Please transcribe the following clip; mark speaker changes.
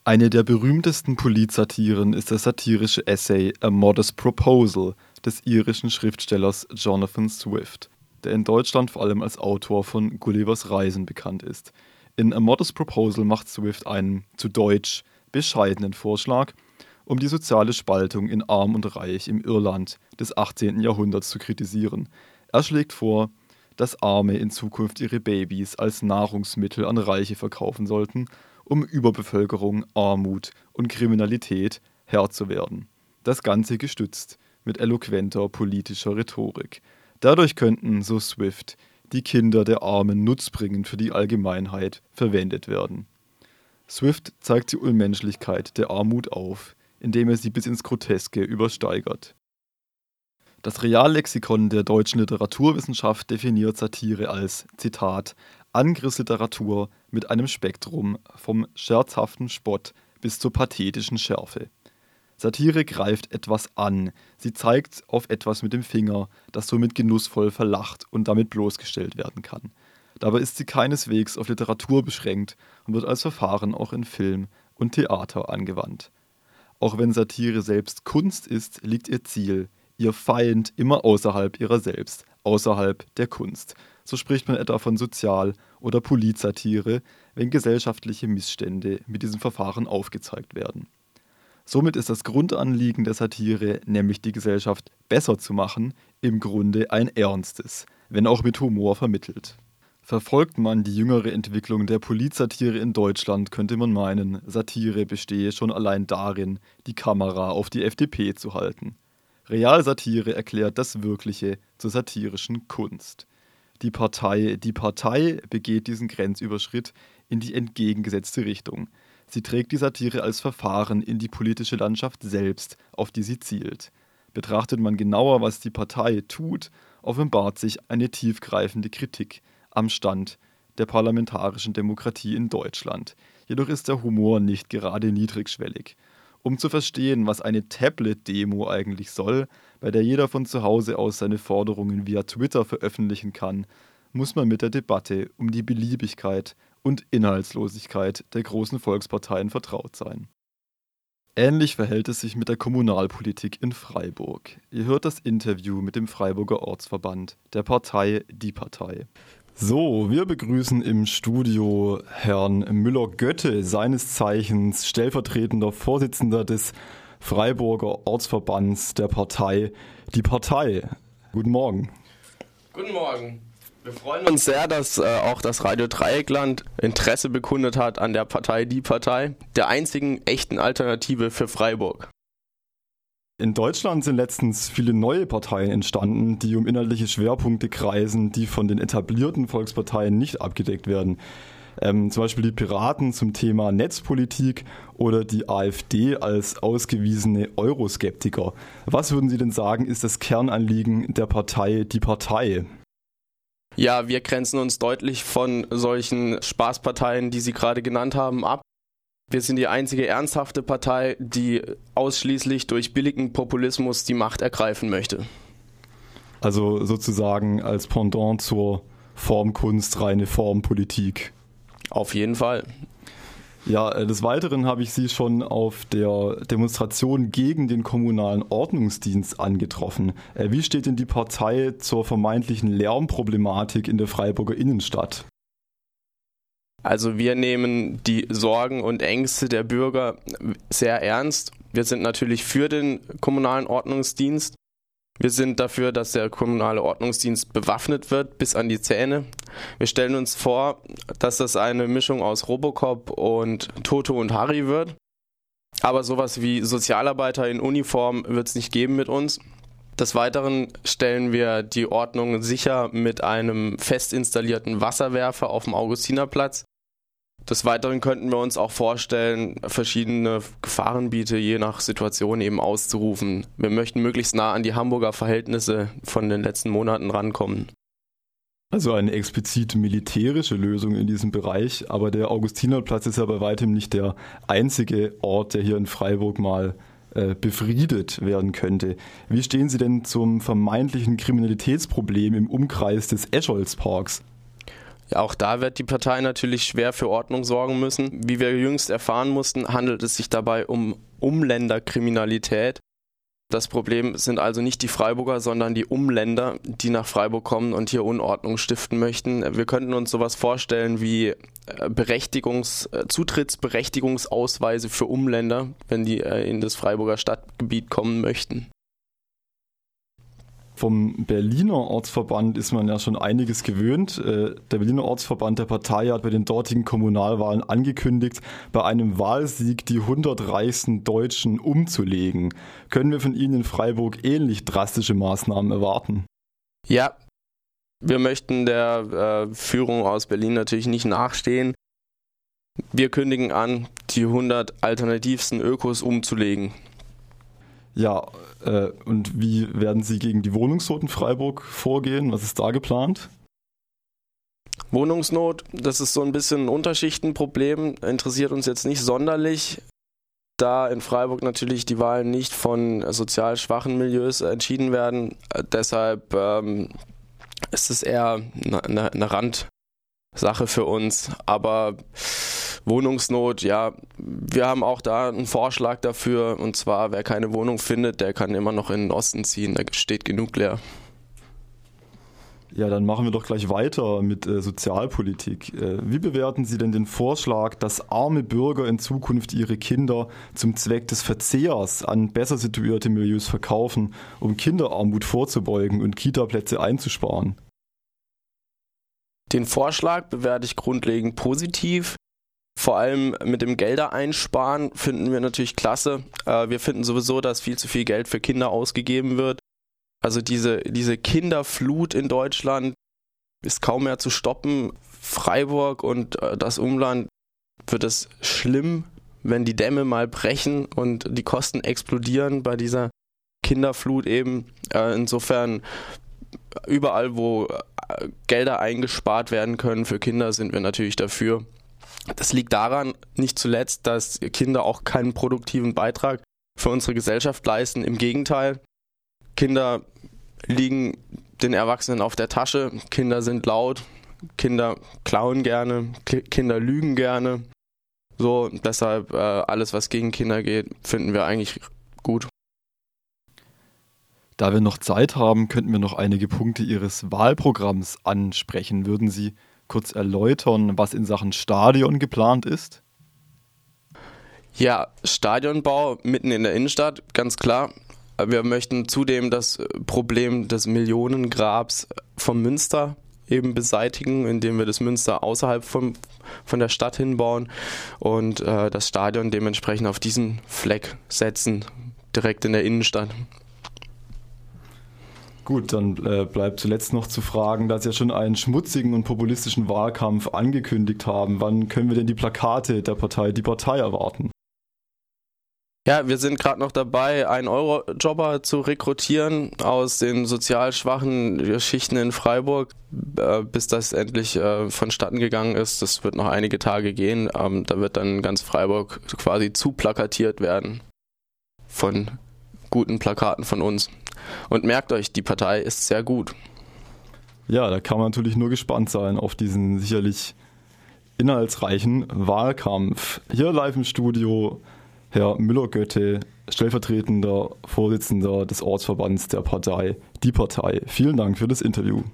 Speaker 1: Eine der berühmtesten Politsatiren ist der satirische Essay A Modest Proposal des irischen Schriftstellers Jonathan Swift, der in Deutschland vor allem als Autor von Gullivers Reisen bekannt ist. In A Modest Proposal macht Swift einen, zu Deutsch, bescheidenen Vorschlag, um die soziale Spaltung in Arm und Reich im Irland des 18. Jahrhunderts zu kritisieren. Er schlägt vor, dass Arme in Zukunft ihre Babys als Nahrungsmittel an Reiche verkaufen sollten, um Überbevölkerung, Armut und Kriminalität Herr zu werden. Das Ganze gestützt mit eloquenter politischer Rhetorik. Dadurch könnten, so Swift, die Kinder der Armen nutzbringend für die Allgemeinheit verwendet werden. Swift zeigt die Unmenschlichkeit der Armut auf, indem er sie bis ins Groteske übersteigert. Das Reallexikon der deutschen Literaturwissenschaft definiert Satire als, Zitat, Angriffsliteratur mit einem Spektrum vom scherzhaften Spott bis zur pathetischen Schärfe. Satire greift etwas an, sie zeigt auf etwas mit dem Finger, das somit genussvoll verlacht und damit bloßgestellt werden kann. Dabei ist sie keineswegs auf Literatur beschränkt und wird als Verfahren auch in Film und Theater angewandt. Auch wenn Satire selbst Kunst ist, liegt ihr Ziel, ihr Feind immer außerhalb ihrer selbst, außerhalb der Kunst. So spricht man etwa von Sozial- oder Politsatire, wenn gesellschaftliche Missstände mit diesem Verfahren aufgezeigt werden. Somit ist das Grundanliegen der Satire, nämlich die Gesellschaft besser zu machen, im Grunde ein ernstes, wenn auch mit Humor vermittelt. Verfolgt man die jüngere Entwicklung der Politsatire in Deutschland, könnte man meinen, Satire bestehe schon allein darin, die Kamera auf die FDP zu halten. Realsatire erklärt das Wirkliche zur satirischen Kunst. Die Partei begeht diesen Grenzüberschritt in die entgegengesetzte Richtung. Sie trägt die Satire als Verfahren in die politische Landschaft selbst, auf die sie zielt. Betrachtet man genauer, was die Partei tut, offenbart sich eine tiefgreifende Kritik am Stand der parlamentarischen Demokratie in Deutschland. Jedoch ist der Humor nicht gerade niedrigschwellig. Um zu verstehen, was eine Tablet-Demo eigentlich soll, bei der jeder von zu Hause aus seine Forderungen via Twitter veröffentlichen kann, muss man mit der Debatte um die Beliebigkeit und Inhaltslosigkeit der großen Volksparteien vertraut sein. Ähnlich verhält es sich mit der Kommunalpolitik in Freiburg. Ihr hört das Interview mit dem Freiburger Ortsverband der Partei Die Partei. So, wir begrüßen im Studio Herrn Müller-Götte, seines Zeichens stellvertretender Vorsitzender des Freiburger Ortsverbands der Partei Die Partei. Guten Morgen.
Speaker 2: Guten Morgen. Wir freuen uns sehr, dass auch das Radio Dreieckland Interesse bekundet hat an der Partei Die Partei, der einzigen echten Alternative für Freiburg.
Speaker 1: In Deutschland sind letztens viele neue Parteien entstanden, die um inhaltliche Schwerpunkte kreisen, die von den etablierten Volksparteien nicht abgedeckt werden. Zum Beispiel die Piraten zum Thema Netzpolitik oder die AfD als ausgewiesene Euroskeptiker. Was würden Sie denn sagen, ist das Kernanliegen der Partei Die Partei?
Speaker 2: Ja, wir grenzen uns deutlich von solchen Spaßparteien, die Sie gerade genannt haben, ab. Wir sind die einzige ernsthafte Partei, die ausschließlich durch billigen Populismus die Macht ergreifen möchte.
Speaker 1: Also sozusagen als Pendant zur Formkunst reine Formpolitik.
Speaker 2: Auf jeden Fall.
Speaker 1: Ja, des Weiteren habe ich Sie schon auf der Demonstration gegen den kommunalen Ordnungsdienst angetroffen. Wie steht denn die Partei zur vermeintlichen Lärmproblematik in der Freiburger Innenstadt?
Speaker 2: Also wir nehmen die Sorgen und Ängste der Bürger sehr ernst. Wir sind natürlich für den kommunalen Ordnungsdienst. Wir sind dafür, dass der kommunale Ordnungsdienst bewaffnet wird bis an die Zähne. Wir stellen uns vor, dass das eine Mischung aus Robocop und Toto und Harry wird. Aber sowas wie Sozialarbeiter in Uniform wird es nicht geben mit uns. Des Weiteren stellen wir die Ordnung sicher mit einem fest installierten Wasserwerfer auf dem Augustinerplatz. Des Weiteren könnten wir uns auch vorstellen, verschiedene Gefahrenbiete je nach Situation eben auszurufen. Wir möchten möglichst nah an die Hamburger Verhältnisse von den letzten Monaten rankommen.
Speaker 1: Also eine explizit militärische Lösung in diesem Bereich, aber der Augustinerplatz ist ja bei weitem nicht der einzige Ort, der hier in Freiburg mal befriedet werden könnte. Wie stehen Sie denn zum vermeintlichen Kriminalitätsproblem im Umkreis des Escholzparks?
Speaker 2: Ja, auch da wird die Partei natürlich schwer für Ordnung sorgen müssen. Wie wir jüngst erfahren mussten, handelt es sich dabei um Umländerkriminalität. Das Problem sind also nicht die Freiburger, sondern die Umländer, die nach Freiburg kommen und hier Unordnung stiften möchten. Wir könnten uns sowas vorstellen wie Zutrittsberechtigungsausweise für Umländer, wenn die in das Freiburger Stadtgebiet kommen möchten.
Speaker 1: Vom Berliner Ortsverband ist man ja schon einiges gewöhnt. Der Berliner Ortsverband der Partei hat bei den dortigen Kommunalwahlen angekündigt, bei einem Wahlsieg die 100 reichsten Deutschen umzulegen. Können wir von Ihnen in Freiburg ähnlich drastische Maßnahmen erwarten?
Speaker 2: Ja, wir möchten der Führung aus Berlin natürlich nicht nachstehen. Wir kündigen an, die 100 alternativsten Ökos umzulegen.
Speaker 1: Ja, und wie werden Sie gegen die Wohnungsnot in Freiburg vorgehen? Was ist da geplant?
Speaker 2: Wohnungsnot, das ist so ein bisschen ein Unterschichtenproblem, interessiert uns jetzt nicht sonderlich, da in Freiburg natürlich die Wahlen nicht von sozial schwachen Milieus entschieden werden. Deshalb ist es eher eine Randsache für uns. Aber Wohnungsnot, ja, wir haben auch da einen Vorschlag dafür, und zwar, wer keine Wohnung findet, der kann immer noch in den Osten ziehen, da steht genug leer.
Speaker 1: Ja, dann machen wir doch gleich weiter mit Sozialpolitik. Wie bewerten Sie denn den Vorschlag, dass arme Bürger in Zukunft ihre Kinder zum Zweck des Verzehrs an besser situierte Milieus verkaufen, um Kinderarmut vorzubeugen und Kitaplätze einzusparen?
Speaker 2: Den Vorschlag bewerte ich grundlegend positiv. Vor allem mit dem Gelder einsparen finden wir natürlich klasse. Wir finden sowieso, dass viel zu viel Geld für Kinder ausgegeben wird. Also diese Kinderflut in Deutschland ist kaum mehr zu stoppen. Freiburg und das Umland wird es schlimm, wenn die Dämme mal brechen und die Kosten explodieren bei dieser Kinderflut eben. Insofern überall, wo Gelder eingespart werden können für Kinder, sind wir natürlich dafür. Das liegt daran, nicht zuletzt, dass Kinder auch keinen produktiven Beitrag für unsere Gesellschaft leisten. Im Gegenteil, Kinder liegen den Erwachsenen auf der Tasche, Kinder sind laut, Kinder klauen gerne, Kinder lügen gerne. So, deshalb alles, was gegen Kinder geht, finden wir eigentlich gut.
Speaker 1: Da wir noch Zeit haben, könnten wir noch einige Punkte Ihres Wahlprogramms ansprechen. Würden Sie kurz erläutern, was in Sachen Stadion geplant ist?
Speaker 2: Ja, Stadionbau mitten in der Innenstadt, ganz klar. Wir möchten zudem das Problem des Millionengrabs vom Münster eben beseitigen, indem wir das Münster außerhalb von der Stadt hinbauen und das Stadion dementsprechend auf diesen Fleck setzen, direkt in der Innenstadt.
Speaker 1: Gut, dann bleibt zuletzt noch zu fragen, da Sie ja schon einen schmutzigen und populistischen Wahlkampf angekündigt haben. Wann können wir denn die Plakate der Partei Die Partei erwarten?
Speaker 2: Ja, wir sind gerade noch dabei, 1-Euro-Jobber zu rekrutieren aus den sozial schwachen Schichten in Freiburg, bis das endlich vonstatten gegangen ist. Das wird noch einige Tage gehen. Da wird dann ganz Freiburg quasi zuplakatiert werden von guten Plakaten von uns. Und merkt euch, die Partei ist sehr gut.
Speaker 1: Ja, da kann man natürlich nur gespannt sein auf diesen sicherlich inhaltsreichen Wahlkampf. Hier live im Studio Herr Müller-Götte, stellvertretender Vorsitzender des Ortsverbands der Partei Die Partei. Vielen Dank für das Interview.